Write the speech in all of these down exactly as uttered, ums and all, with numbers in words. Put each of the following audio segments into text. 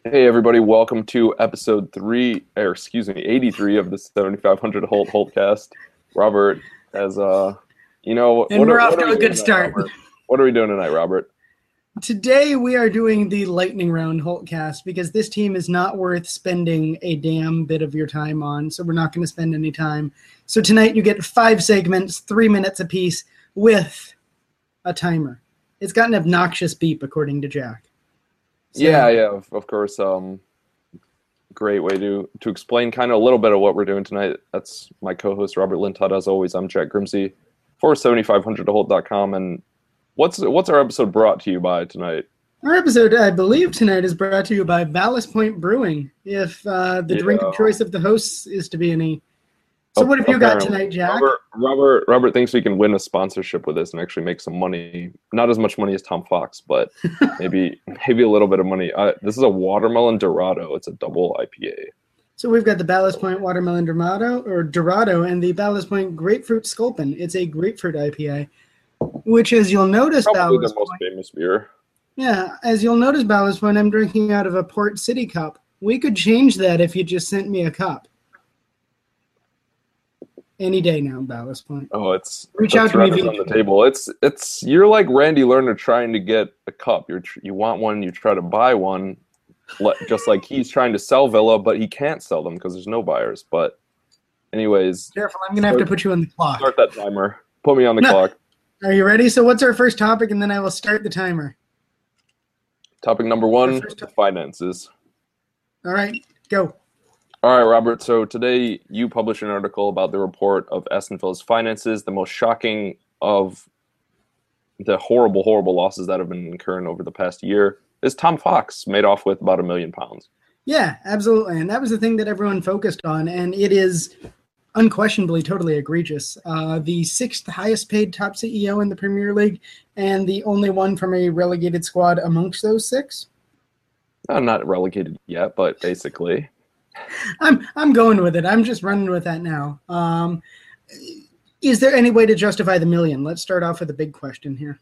Hey everybody, welcome to episode three, or excuse me, eighty-three of the seventy-five hundred Holt Holtcast. Robert, as uh, you know, And what we're are, off what are to we a doing good tonight, start. Robert? What are we doing tonight, Robert? Today we are doing the lightning round Holtcast because this team is not worth spending a damn bit of your time on, so we're not going to spend any time. So tonight you get five segments, three minutes apiece, with a timer. It's got an obnoxious beep, according to Jack. So, Yeah, yeah, of, of course. Um, great way to to explain kind of a little bit of what we're doing tonight. That's my co-host Robert Lintott. As always, I'm Jack Grimsey for seventy-five hundred holt dot com. And what's what's our episode brought to you by tonight? Our episode, I believe, tonight is brought to you by Ballast Point Brewing. If uh, the Yeah. drink of choice of the hosts is to be any. So Oh, what have you got apparently. tonight, Jack? Robert, Robert, Robert thinks we can win a sponsorship with this and actually make some money. Not as much money as Tom Fox, but maybe maybe a little bit of money. Uh, this is a watermelon Dorado. It's a double I P A. So we've got the Ballast Point Watermelon Dorado, or Dorado, and the Ballast Point Grapefruit Sculpin. It's a grapefruit I P A, which, as you'll notice, Probably Ballast their most Point, famous beer. yeah, as you'll notice, Ballast Point, I'm drinking out of a Port City cup. We could change that if you just sent me a cup. Any day now, Ballast Point. Oh, it's Reach the out to me threat is via on the Twitter. table. It's it's you're like Randy Lerner trying to get a cup. You're tr- you want one, you try to buy one, le- just like he's trying to sell Villa, but he can't sell them because there's no buyers. But anyways, Careful, I'm going to have to Start- put you on the clock. start that timer. Put me on the No. clock. Are you ready? So what's our first topic, and then I will start the timer. Topic number one: Our first topic. finances. All right, go. All right, Robert. So today you published an article about the report of Aston Villa's finances, the most shocking of the horrible, horrible losses that have been incurring over the past year. Is Tom Fox made off with about a million pounds? Yeah, absolutely. And that was the thing that everyone focused on. And it is unquestionably totally egregious. Uh, the sixth highest paid top C E O in the Premier League and the only one from a relegated squad amongst those six. Uh, not relegated yet, but basically. I'm I'm going with it. I'm just running with that now. Um, is there any way to justify the million? Let's start off with a big question here.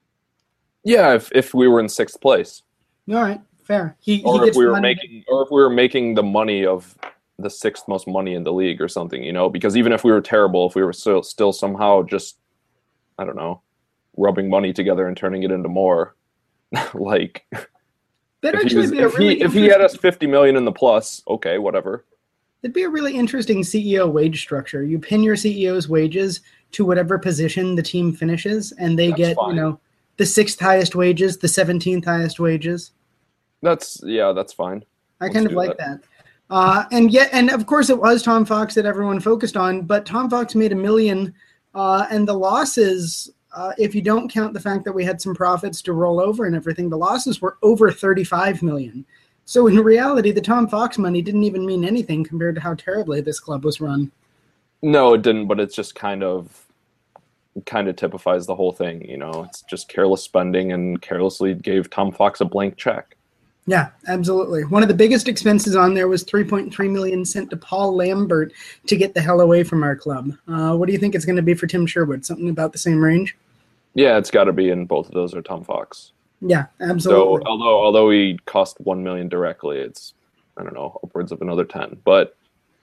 Yeah, if, if we were in sixth place, All right, fair. He, he or if gets we the were money. making, or if we were making the money of the sixth most money in the league or something, you know, because even if we were terrible, if we were still still somehow just, I don't know, rubbing money together and turning it into more, like That'd if he, actually was, be a if, really he, if he had us interesting- fifty million in the plus, okay, whatever. It'd be a really interesting C E O wage structure. You pin your C E O's wages to whatever position the team finishes, and they That's get, fine. you know, the sixth highest wages, the seventeenth highest wages. That's yeah, that's fine. I Let's kind of do like that. Uh, and yet, and of course, it was Tom Fox that everyone focused on. But Tom Fox made a million, uh, and the losses, uh, if you don't count the fact that we had some profits to roll over and everything, the losses were over thirty-five million. So in reality, the Tom Fox money didn't even mean anything compared to how terribly this club was run. No, it didn't, but it's just kind of kind of typifies the whole thing, you know. It's just careless spending and carelessly gave Tom Fox a blank check. Yeah, absolutely. One of the biggest expenses on there was three point three million dollars sent to Paul Lambert to get the hell away from our club. Uh, what do you think it's going to be for Tim Sherwood? Something about the same range? Yeah, it's got to be, and both of those are Tom Fox. Yeah, So absolutely. although although he cost one million directly, it's I don't know upwards of another ten. But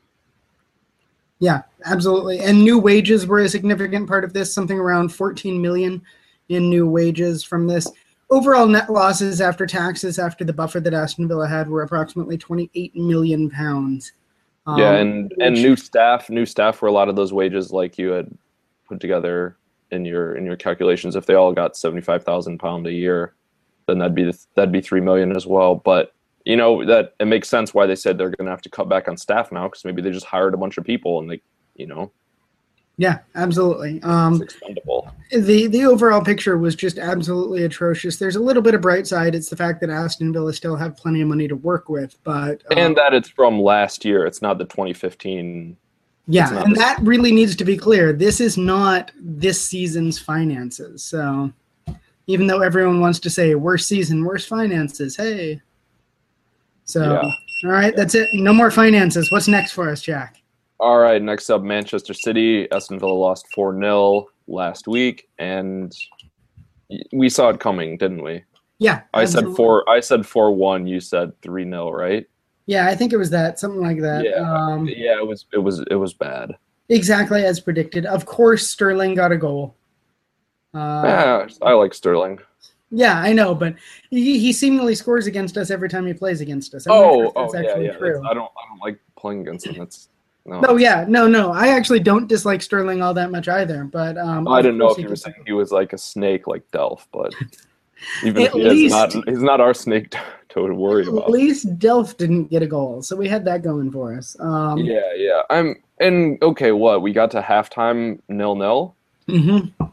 Yeah, absolutely. And new wages were a significant part of this, something around fourteen million dollars in new wages from this. Overall net losses after taxes, after the buffer that Aston Villa had, were approximately twenty-eight million pounds. Um, yeah, and and which- new staff, new staff for a lot of those wages, like you had put together in your in your calculations, if they all got seventy five thousand pound a year, then that'd be that'd be three million as well. But you know that it makes sense why they said they're going to have to cut back on staff now, because maybe they just hired a bunch of people and they, you know, Yeah, absolutely. Um, it's expendable. The the overall picture was just absolutely atrocious. There's a little bit of bright side. It's the fact that Aston Villa still have plenty of money to work with, but um, And that it's from last year. It's not the twenty fifteen. yeah, it's not and the- that really needs to be clear. This is not this season's finances. So even though everyone wants to say worst season, worst finances, hey. So Yeah. all right, that's it. No more finances. What's next for us, Jack? All right, next up, Manchester City. Aston Villa lost four nil last week, and we saw it coming, didn't we? Yeah, I absolutely. said four. I said four one. You said three nil, right? Yeah, I think it was that, something like that. Yeah, Um, yeah. It was. It was. It was bad. exactly as predicted. Of course, Sterling got a goal. Uh, Yeah, I like Sterling. yeah, I know, but he, he seemingly scores against us every time he plays against us. I'm not sure Oh, if that's oh, yeah, actually yeah. That's, true. I don't. I don't like playing against him. That's no. No, yeah, no, no. I actually don't dislike Sterling all that much either. But um, I of didn't know course if he you were gets. saying he was like a snake, like Delph, but even At he is not. least, He's not our snake to, to worry at about. least Delph didn't get a goal, so we had that going for us. Um, Yeah, yeah. I'm and okay. What we got to halftime nil nil. Mm-hmm.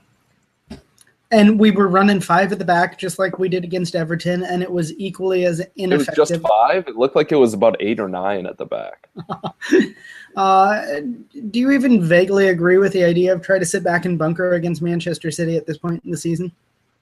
And we were running five at the back, just like we did against Everton, and it was equally as It was just ineffective. five. It looked like it was about eight or nine at the back. uh, do you even vaguely agree with the idea of trying to sit back and bunker against Manchester City at this point in the season?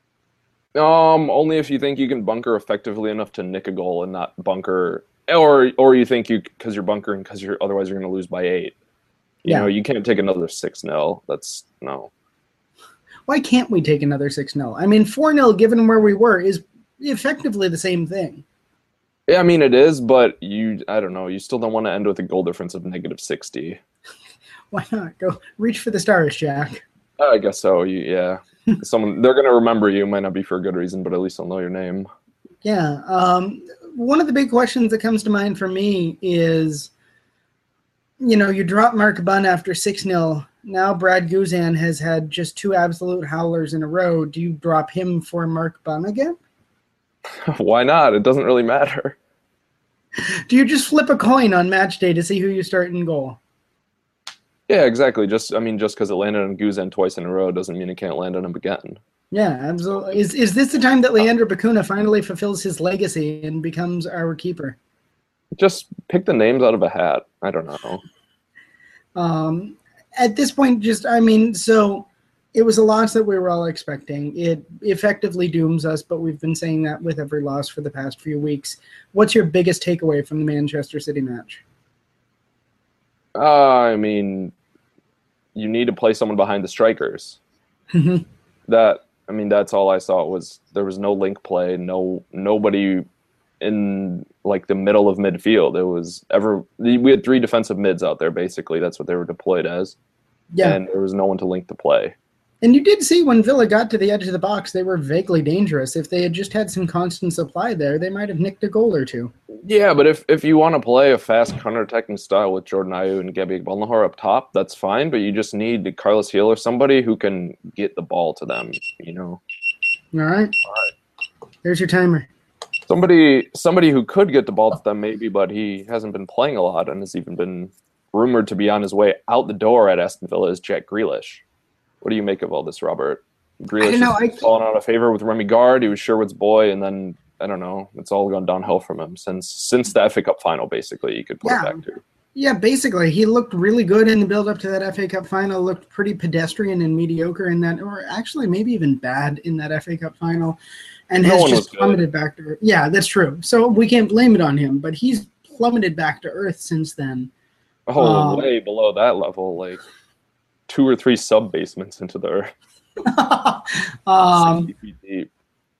Um, only if you think you can bunker effectively enough to nick a goal and not bunker, or or you think you because you're bunkering because you're otherwise you're going to lose by eight. You Yeah. know, you can't take another six nil. That's no. Why can't we take another six nil? I mean, four nil, given where we were, is effectively the same thing. Yeah, I mean it is, but you, I don't know. You still don't want to end with a goal difference of negative sixty. Why not? Go reach for the stars, Jack. I guess so. You, yeah, someone they're going to remember you. Might not be for a good reason, but at least they'll know your name. Yeah. Um, one of the big questions that comes to mind for me is, you know, you drop Mark Bunn after six nil. Now Brad Guzan has had just two absolute howlers in a row. Do you drop him for Mark Bunn again? Why not? It doesn't really matter. Do you just flip a coin on match day to see who you start in goal? Yeah, exactly. Just I mean, just because it landed on Guzan twice in a row doesn't mean it can't land on him again. Yeah, absolutely. Is is this the time that Leandro Bacuna finally fulfills his legacy and becomes our keeper? Just pick the names out of a hat. I don't know. Um, at this point, just, I mean, so it was a loss that we were all expecting. It effectively dooms us, but we've been saying that with every loss for the past few weeks. What's your biggest takeaway from the Manchester City match? Uh, I mean, you need to play someone behind the strikers. That I mean, that's all I saw was there was no link play, no nobody in like the middle of midfield. It was ever we had three defensive mids out there basically. That's what they were deployed as. Yeah. And there was no one to link the play. And you did see when Villa got to the edge of the box, they were vaguely dangerous. If they had just had some constant supply there, they might have nicked a goal or two. Yeah, but if, if you want to play a fast counter-attacking style with Jordan Ayew and Gabi Balnahor up top, that's fine, but you just need Carlos Gil or somebody who can get the ball to them, you know. All right. All right. There's your timer. Somebody somebody who could get the ball to them maybe, but he hasn't been playing a lot and has even been rumored to be on his way out the door at Aston Villa is Jack Grealish. What do you make of all this, Robert? Grealish I know, has I... fallen out of favor with Remy Gard. He was Sherwood's boy, and then, I don't know, it's all gone downhill from him since since the F A Cup final, basically, you could put yeah. it back to. Yeah, basically. He looked really good in the build-up to that F A Cup final, looked pretty pedestrian and mediocre in that, or actually maybe even bad in that F A Cup final, and No has one just was plummeted back to earth. Yeah, that's true. So we can't blame it on him, but he's plummeted back to earth since then. Oh, Um, way below that level, like two or three sub-basements into the earth. um, sixty feet deep.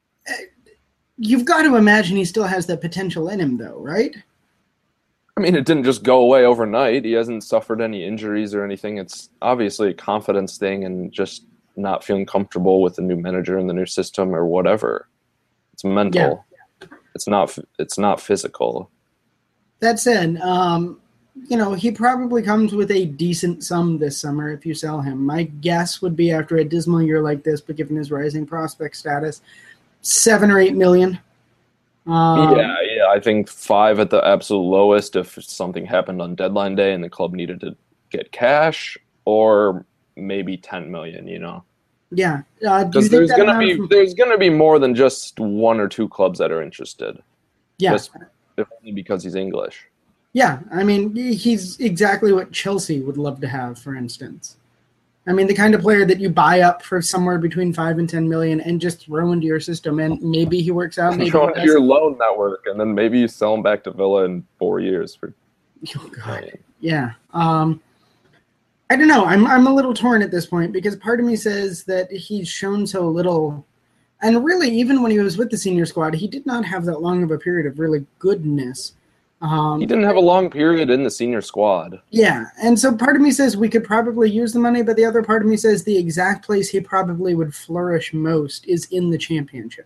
You've got to imagine he still has that potential in him, though, right? I mean, it didn't just go away overnight. He hasn't suffered any injuries or anything. It's obviously a confidence thing and just not feeling comfortable with the new manager and the new system or whatever. It's mental. Yeah. It's not. It's not physical. That said, um, you know, he probably comes with a decent sum this summer if you sell him. My guess would be after a dismal year like this, but given his rising prospect status, seven or eight million. Um, yeah, yeah. I think five at the absolute lowest if something happened on deadline day and the club needed to get cash, or maybe ten million. You know. Yeah, uh, because there's gonna be from... there's gonna be more than just one or two clubs that are interested. Yeah, just if only because he's English. Yeah, I mean, he's exactly what Chelsea would love to have, for instance. I mean, the kind of player that you buy up for somewhere between five and ten million and just throw into your system, and maybe he works out. Maybe throw into your loan network, and then maybe you sell him back to Villa in four years for. Oh God, yeah. Um, I don't know. I'm I'm a little torn at this point because part of me says that he's shown so little And really, even when he was with the senior squad, he did not have that long of a period of really goodness. Um, he didn't have a long period in the senior squad. Yeah, and so part of me says we could probably use the money, but the other part of me says the exact place he probably would flourish most is in the championship.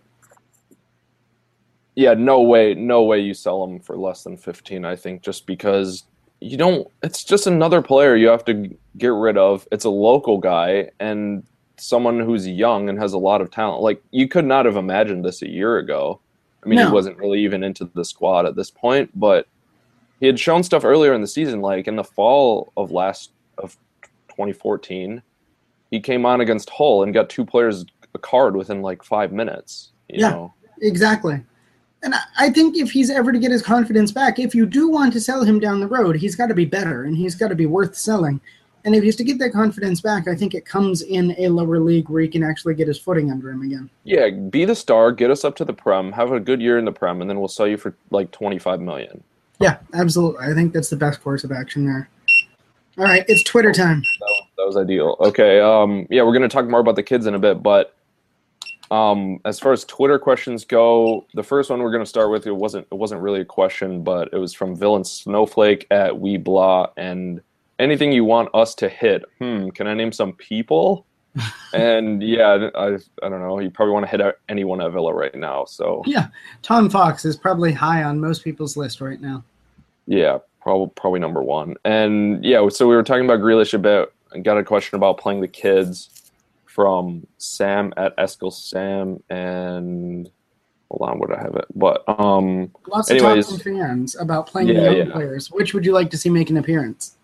Yeah, no way, no way you sell him for less than fifteen, I think, just because you don't – it's just another player you have to get rid of. It's a local guy and someone who's young and has a lot of talent. Like, you could not have imagined this a year ago. I mean, No. he wasn't really even into the squad at this point, but he had shown stuff earlier in the season. Like in the fall of last of twenty fourteen, he came on against Hull and got two players a card within like five minutes. You yeah, know? Exactly. And I think if he's ever to get his confidence back, if you do want to sell him down the road, he's got to be better and he's got to be worth selling. And if he's to get that confidence back, I think it comes in a lower league where he can actually get his footing under him again. Yeah, be the star, get us up to the Prem, have a good year in the Prem, and then we'll sell you for like twenty-five million dollars. Yeah, absolutely. I think that's the best course of action there. All right, it's Twitter time. That was, that was ideal. Okay, um, yeah, we're going to talk more about the kids in a bit, but um, as far as Twitter questions go, the first one we're going to start with, it wasn't it wasn't really a question, but it was from Villain Snowflake at Weeblah, and anything you want us to hit. Hmm, can I name some people? And yeah, I I don't know. You probably want to hit anyone at Villa right now. So yeah, Tom Fox is probably high on most people's list right now. Yeah, probably probably number one. And yeah, so we were talking about Grealish a bit. I got a question about playing the kids from Sam at Eskil Sam, and hold on, would I have it? But um, lots anyways, of talk from fans about playing yeah, the young yeah. players. Which would you like to see make an appearance?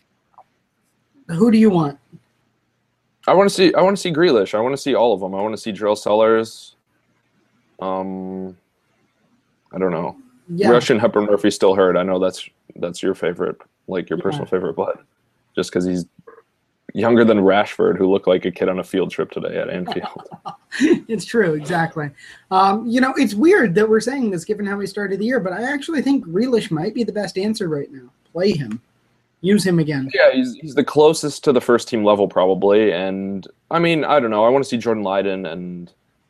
Who do you want? I want to see. I want to see Grealish. I want to see all of them. I want to see Drill Sellers. Um, I don't know. Yeah. Russian Hepburn Murphy still hurt. I know that's that's your favorite, like your Yeah. personal favorite, but just because he's younger than Rashford, who looked like a kid on a field trip today at Anfield. It's true, exactly. Um, you know, it's weird that we're saying this given how we started the year, but I actually think Grealish might be the best answer right now. Play him. Use him again. Yeah, he's he's the closest to the first team level probably, and I mean I don't know. I want to see Jordan Lydon, and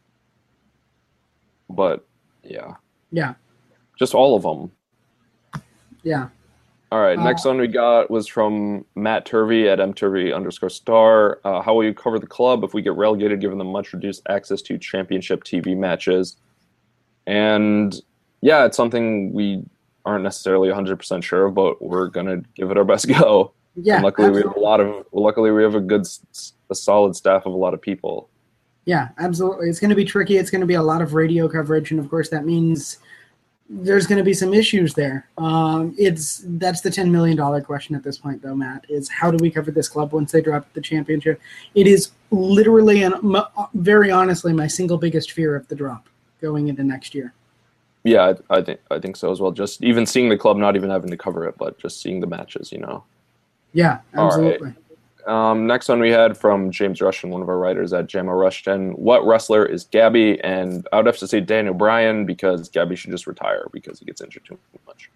but yeah, Yeah, just all of them. yeah. All right, Uh, next one we got was from Matt Turvey at mturvey underscore star. Uh, how will you cover the club if we get relegated, given the much reduced access to championship T V matches? And yeah, it's something we aren't necessarily one hundred percent sure of, but we're gonna give it our best go. Yeah, and luckily absolutely. we have a lot of luckily we have a good a solid staff of a lot of people. Yeah, absolutely. It's going to be tricky. It's going to be a lot of radio coverage, and of course that means there's going to be some issues there. Um, it's that's the ten million dollars question at this point, though, Matt, is how do we cover this club once they drop the championship? It is literally and m- very honestly my single biggest fear of the drop going into next year. Yeah, I, I think I think so as well. Just even seeing the club, not even having to cover it, but just seeing the matches, you know. Yeah, absolutely. All right. Um, next one we had from James Rushton, one of our writers at Jamma Rushton. What wrestler is Gabby? And I would have to say Daniel Bryan, because Gabby should just retire because he gets injured too much.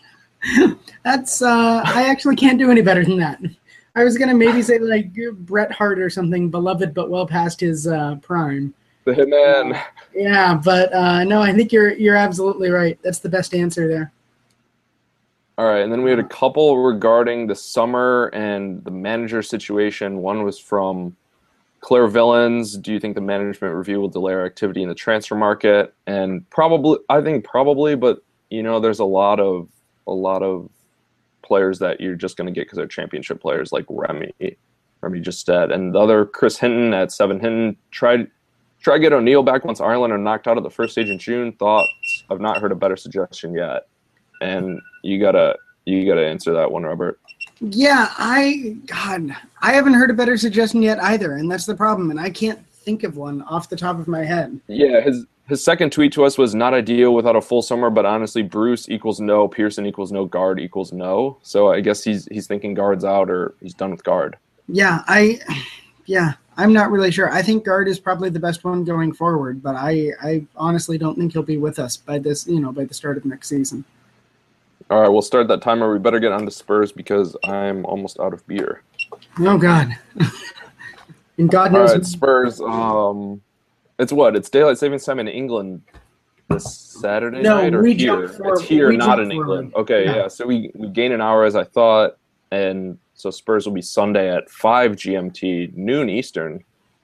That's uh, I actually can't do any better than that. I was gonna maybe say like Bret Hart or something, beloved but well past his uh, prime. The Hitman. Uh, yeah, but uh, no, I think you're you're absolutely right. That's the best answer there. All right, and then we had a couple regarding the summer and the manager situation. One was from Claire Villains. Do you think the management review will delay our activity in the transfer market? And probably, I think probably, but you know, there's a lot of a lot of players that you're just going to get because they're championship players, like Remy, Remy Justet, and the other Chris Hinton at Seven Hinton tried try to get O'Neill back once Ireland are knocked out of the first stage in June. Thoughts? I've not heard a better suggestion yet. And you gotta you gotta answer that one, Robert. Yeah, I God, I haven't heard a better suggestion yet either, and that's the problem. And I can't think of one off the top of my head. Yeah, his his second tweet to us was not ideal without a full summer, but honestly, Bruce equals no, Pearson equals no, guard equals no. So I guess he's he's thinking guard's out or he's done with guard. Yeah, I yeah, I'm not really sure. I think guard is probably the best one going forward, but I I honestly don't think he'll be with us by this you know by the start of next season. All right, we'll start that timer. We better get on to Spurs because I'm almost out of beer. Oh, God. And God All knows. right, Spurs. Um, It's what? It's daylight savings time in England this Saturday No, night or we here? jump forward. It's here, We not jump in forward. England. Okay, Yeah. yeah. So we, we gain an hour as I thought, and so Spurs will be Sunday at five G M T, noon Eastern.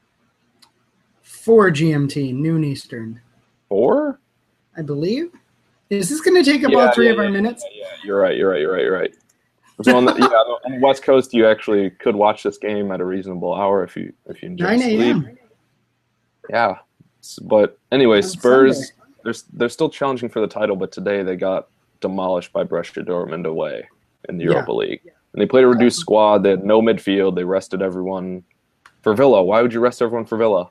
four G M T, noon Eastern, Four? I believe. Is this going to take up Yeah, all three yeah, of our yeah, minutes? Yeah, yeah, you're right. You're right. You're right. You're right. So on the, yeah, on the West Coast, you actually could watch this game at a reasonable hour if you if you enjoy nine a.m. sleep. Yeah, S- but anyway, On Spurs Sunday. they're they're still challenging for the title, but today they got demolished by Borussia Dortmund away in the Yeah. Europa League, and they played a reduced squad. They had no midfield. They rested everyone for Villa. Why would you rest everyone for Villa?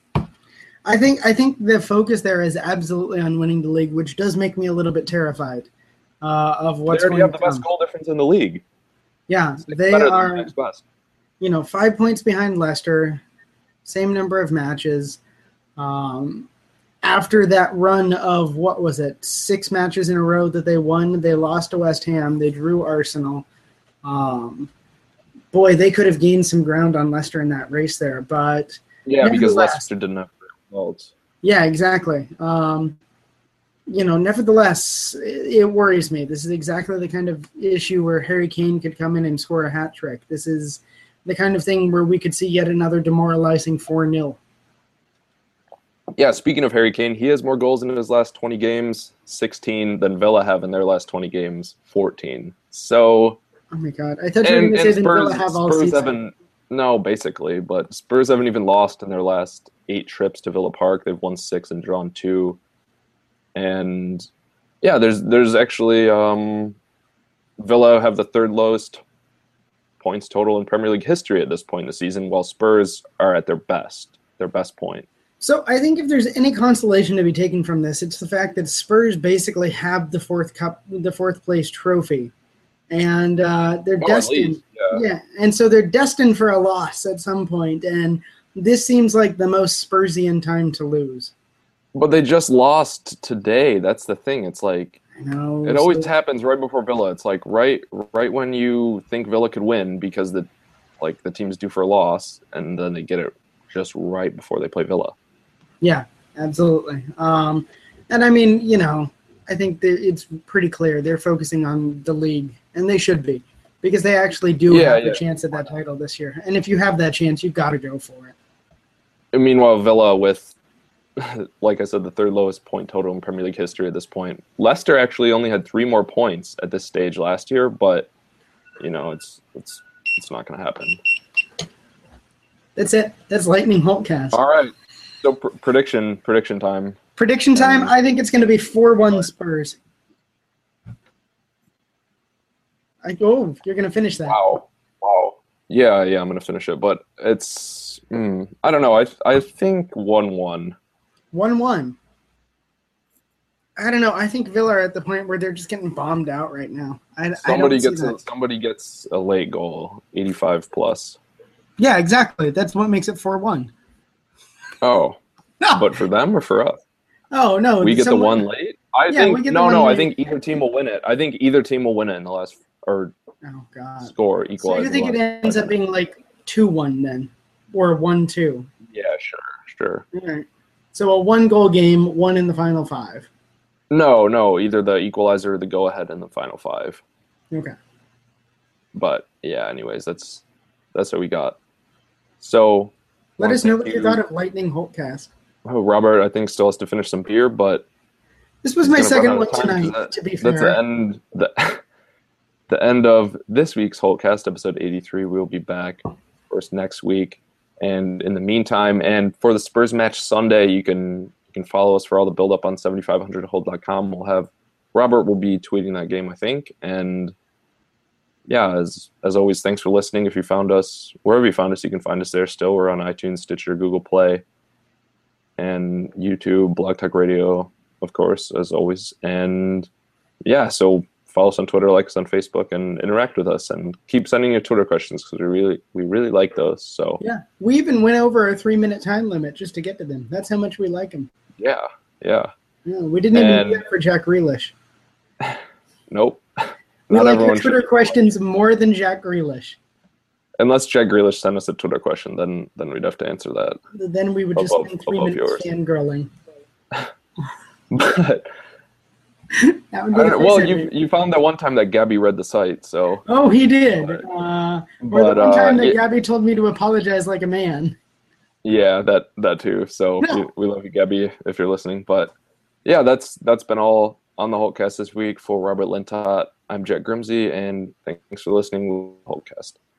I think I think the focus there is absolutely on winning the league, which does make me a little bit terrified uh, of They what's already going have to the best come. goal difference in the league. Yeah, It's they better than the are, next best. you know, five points behind Leicester, same number of matches. Um, after that run of, what was it, six matches in a row that they won, they lost to West Ham, they drew Arsenal. Um, boy, they could have gained some ground on Leicester in that race there, but Yeah, because nevertheless- Leicester didn't have results. yeah, exactly. Um, you know, nevertheless, it, it worries me. This is exactly the kind of issue where Harry Kane could come in and score a hat trick. This is the kind of thing where we could see yet another demoralizing four nil. Yeah, speaking of Harry Kane, he has more goals in his last twenty games, sixteen, than Villa have in their last twenty games, fourteen. So, Oh my God! I thought you were and, going to and say that Villa Spurs, have all Spurs season. haven't, no, basically, but Spurs haven't even lost in their last eight trips to Villa Park. They've won six and drawn two. And yeah, there's there's actually, um, Villa have the third lowest points total in Premier League history at this point in the season, while Spurs are at their best, their best point. So I think if there's any consolation to be taken from this, it's the fact that Spurs basically have the fourth cup, the fourth place trophy, and uh, they're Oh, at destined. least, yeah. Yeah, and so they're destined for a loss at some point, and this seems like the most Spursian time to lose. But they just lost today. That's the thing. It's like, I know. it always so- happens right before Villa. It's like right right when you think Villa could win because the like the team's due for a loss, and then they get it just right before they play Villa. Yeah, absolutely. Um, and I mean, you know, I think that it's pretty clear they're focusing on the league, and they should be, because they actually do Yeah, have yeah. a chance at that title this year. And if you have that chance, you've got to go for it. And meanwhile, Villa with, like I said, the third lowest point total in Premier League history at this point. Leicester actually only had three more points at this stage last year, but you know, it's it's it's not going to happen. That's it. That's Lightning Hulkcast. All right. So pr- prediction prediction time. Prediction time, Um, I think it's going to be four one Spurs. I, oh, you're going to finish that. Wow. Wow. Yeah, yeah, I'm going to finish it, but it's mm, I don't know. I I think one one. one one. I don't know. I think Villa are at the point where they're just getting bombed out right now. I, I Somebody don't see gets that. a, somebody gets a late goal, eighty-five plus. Yeah, exactly. That's what makes it four one. Oh, No. but for them or for us? Oh, no. We get the someone- one late. I Yeah, we think get the no, one no. I late. think either team will win it. I think either team will win it in the last or Oh, God. score So equalize. you think it in the last ends up second. being like two one then? Or one two? Yeah, sure, sure. All right. So a one-goal game, one in the final five. No, no. Either the equalizer or the go ahead in the final five. Okay. But yeah, anyways, that's that's what we got. So Let wanna us know thank what you you- thought of Lightning Hulkcast. Oh, Robert, I think still has to finish some beer, but This was He's my gonna second run one out of time 'cause tonight, that- to be that's the fair. end the the end of this week's Hulkcast, episode eighty-three. We'll be back, of course, next week. And in the meantime, and for the Spurs match Sunday, you can you can follow us for all the build up on seventy-five hundred hold dot com. We'll have Robert will be tweeting that game, I think. And yeah, as as always, thanks for listening. If you found us wherever you found us, you can find us there still. We're on iTunes, Stitcher, Google Play, and YouTube, Blog Talk Radio, of course, as always. And yeah, so follow us on Twitter, like us on Facebook, and interact with us, and keep sending your Twitter questions because we really we really like those. So Yeah. We even went over a three-minute time limit just to get to them. That's how much we like them. yeah, yeah. Yeah, we didn't even And- do that for Jack Grealish. Nope. We Not like your everyone Twitter should. questions more than Jack Grealish. unless Jack Grealish sent us a Twitter question, then then we'd have to answer that. Then we would just Above- spend three above minutes yours. fangirling. But That would I be don't the know, well, first you interview. you found that one time that Gabby read the site, so Oh, he did. Uh, or the but, one time uh, that it- Gabby told me to apologize like a man. yeah, that that too. So No. we, we love you, Gabby, if you're listening. But yeah, that's that's been all on the Hulkcast this week. For Robert Lintott, I'm Jet Grimsey, and thanks for listening to the Hulkcast.